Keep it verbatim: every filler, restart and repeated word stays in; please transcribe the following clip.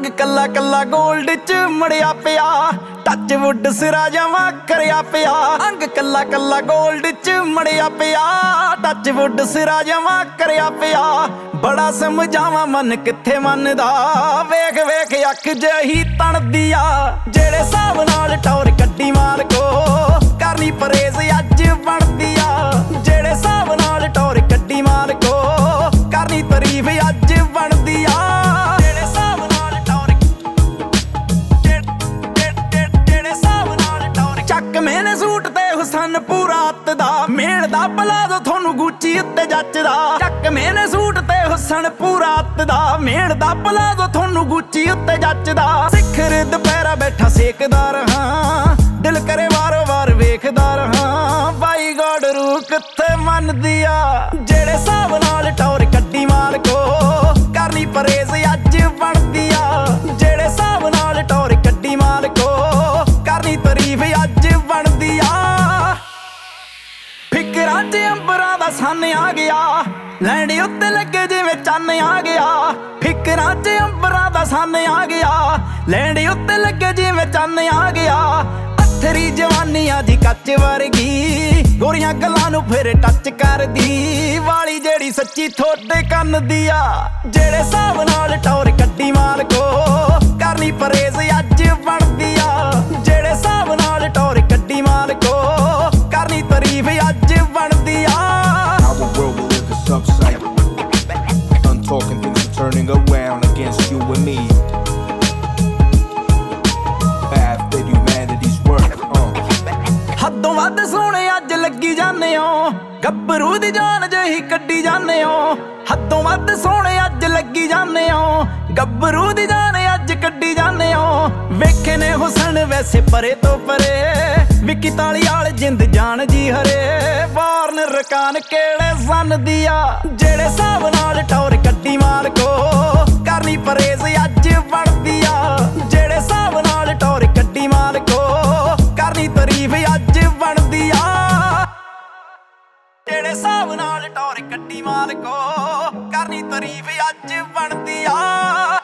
ਅੰਗ ਕੱਲਾ ਕੱਲਾ ਗੋਲਡ ਚ ਮੜਿਆ ਪਿਆ, ਟੱਚ ਵੁੱਡ ਸਿਰਾ ਜਮਾ ਕਰਿਆ ਪਿਆ। ਅੰਗ ਕੱਲਾ ਕੱਲਾ ਗੋਲਡ ਚ ਮੜਿਆ ਪਿਆ, ਟੱਚ ਵੁੱਡ ਸਿਰਾ ਜਮਾ ਕਰਿਆ ਪਿਆ। ਬੜਾ ਸਮਝਾਵਾਂ ਮਨ ਕਿੱਥੇ ਮੰਨਦਾ, ਵੇਖ ਵੇਖ ਅੱਖ ਜਹੀ ਤਣਦੀ ਆ। ਜਿਹੜੇ ਹਿਸਾਬ ਨਾਲ ਟੌਰ ਕੱਢੀ ਮਾਲਕੋ, ਕਰਨੀ ਪਰੇਜ਼ ਅੱਜ ਬਣਦੀ ਆ। ਜਿਹੜੇ ਹਿਸਾਬ ਨਾਲ ਟੌਰ ਕੱਢੀ ਮਾਲਕੋ, ਕਰਨੀ ਤਾਰੀਫ ਅੱਜ ਬਣਦੀ ਆ। ਜਿਹੜੇ ਹਿਸਾਬ ਨਾਲ ਟੌਰ ਜਿਹੜੇ ਹਿਸਾਬ ਨਾਲ ਟੌਰ ਚੱਕ ਮੈਨੇ ਸੂਟ ਤੇ ਹੁਸਨ ਪੂਰਾ ਅੱਤ ਦਾ, ਮੇਲ ਦਾ ਪਲਾਜ਼ੋ ਤੁਹਾਨੂੰ ਗੁੱਚੀ ਉੱਤੇ ਜੱਚਦਾ। ਚੱਕ ਮੈਨੇ ਸੂਟ ਤੇ ਹੁਸਨ ਪੂਰਾ ਅੱਤ ਦਾ, ਮੇਲ ਦਾ ਪਲਾਜ਼ੋ ਤੁਹਾਨੂੰ ਗੁੱਚੀ ਉੱਤੇ ਜੱਚਦਾ। ਸਿਖਰ ਦੁਪਹਿਰਾ ਬੈਠਾ ਸੇਕਦਾ ਰਹਾ, ਦਿਲ ਕਰੇ ਵਾਰੋ ਵਾਰ ਵੇਖਦਾ ਰਹਾ। ਬਾਈ ਗੋਡ ਰੂਹ ਕਿੱਥੇ ਮੰਨਦੀ ਆ। ਜਿਹੜੇ ਹਿਸਾਬ ਨਾਲ ਟੌਰ ਕੱਢੀ ਮਾਲਕੋ, ਕਰਨੀ ਪਰੇਜ਼ ਅੱਜ ਬਣਦੀ ਆ। ਜਿਹੜੇ ਹਿਸਾਬ ਨਾਲ ਟੌਰ ਕੱਢੀ ਮਾਲਕੋ, ਕਰਨੀ ਤਾਰੀਫ ਅੱਜ ਬਣਦੀ ਆ। ਫਿਕਰਾਂ 'ਚ ਅੰਬਰਾਂ ਦਾ ਸੰਨ ਆ ਗਿਆ, ਲੈਂਡੀ ਉੱਤੇ ਲੱਗੇ ਜਿਵੇਂ ਚੰਨ ਆ ਗਿਆ। ਫਿਕਰਾਂ 'ਚ ਅੰਬਰਾਂ ਦਾ ਸੰਨ ਆ ਗਿਆ, ਲੈਂਡੀ ਉੱਤੇ ਲੱਗੇ ਜਿਵੇਂ ਚੰਨ ਆ ਗਿਆ। ਅਥਰੀ ਜਵਾਨੀ ਆ ਜੀ ਕੱਚ ਵਰਗੀ, ਗੋਰੀਆਂ ਗੱਲਾਂ ਨੂੰ ਫਿਰ ਟੱਚ ਕਰਦੀ। ਵਾਲੀ ਜਿਹੜੀ ਸੱਚੀ ਥੋੜੇ ਕੰਨ ਦੀ ਆ। ਜਿਹੜੇ ਹਿਸਾਬ ਨਾਲ ਟੌਰ ਕੱਢੀ ਮਾਲਕੋ, ਕਰਨੀ ਪਰੇਜ਼ ਅੱਜ ਬਣਦੀ ਆ। ਜਿਹੜੇ ਹਿਸਾਬ ਨਾਲ ਟੌਰ ਕੱਢੀ ਮਾਲਕੋ, ਕਰਨੀ ਤਾਰੀਫ ਅੱਜ ਬਣਦੀ ਆ। Our world will live this upside. Untalking things are turning around against you and me. Path that humanity's work. Uh. ਹੱਦੋਂ ਵੱਧ ਸੋਹਣੇ ਅੱਜ ਲੱਗੀ ਜਾਂਦੇ ਹੋ, ਗੱਭਰੂ ਦੀ ਜਾਨ ਜਿਹੀ ਕੱਢੀ ਜਾਂਦੇ ਹੋ। ਹੱਦੋਂ ਵੱਧ ਸੋਹਣੇ ਅੱਜ ਲੱਗੀ ਜਾਂਦੇ ਹੋ, ਗੱਭਰੂ ਦੀ ਜਾਨ ਅੱਜ ਕੱਢੀ ਜਾਂਦੇ ਹੋ। ਵੇਖੇ ਨੇ ਹੁਸਨ ਵੈਸੇ ਪਰੇ ਤੋਂ ਪਰੇ, ਵਿੱਕੀ ਤਾਲੀ ਵਾਲ ਜਿੰਦ ਜਾਨ ਜੀ ਹਰੇ। ਵਾਰਨ ਰਕਾਨ ਕਿਹੜੇ ਸੰਨ ਦੀ ਆ। ਜਿਹੜੇ ਹਿਸਾਬ ਨਾਲ ਟੌਰ ਕੱਢੀ ਮਾਲਕੋ, ਕਰਨੀ ਪਰੇਜ਼ ਅੱਜ ਬਣਦੀ ਆ। ਜਿਹੜੇ ਹਿਸਾਬ ਨਾਲ ਟੌਰ ਕੱਢੀ ਮਾਲਕੋ, ਕਰਨੀ ਤਾਰੀਫ ਅੱਜ ਬਣਦੀ ਆ। ਜਿਹੜੇ ਹਿਸਾਬ ਨਾਲ ਟੌਰ ਕੱਢੀ ਮਾਲਕੋ, ਕਰਨੀ ਤਾਰੀਫ ਅੱਜ ਬਣਦੀ ਆ।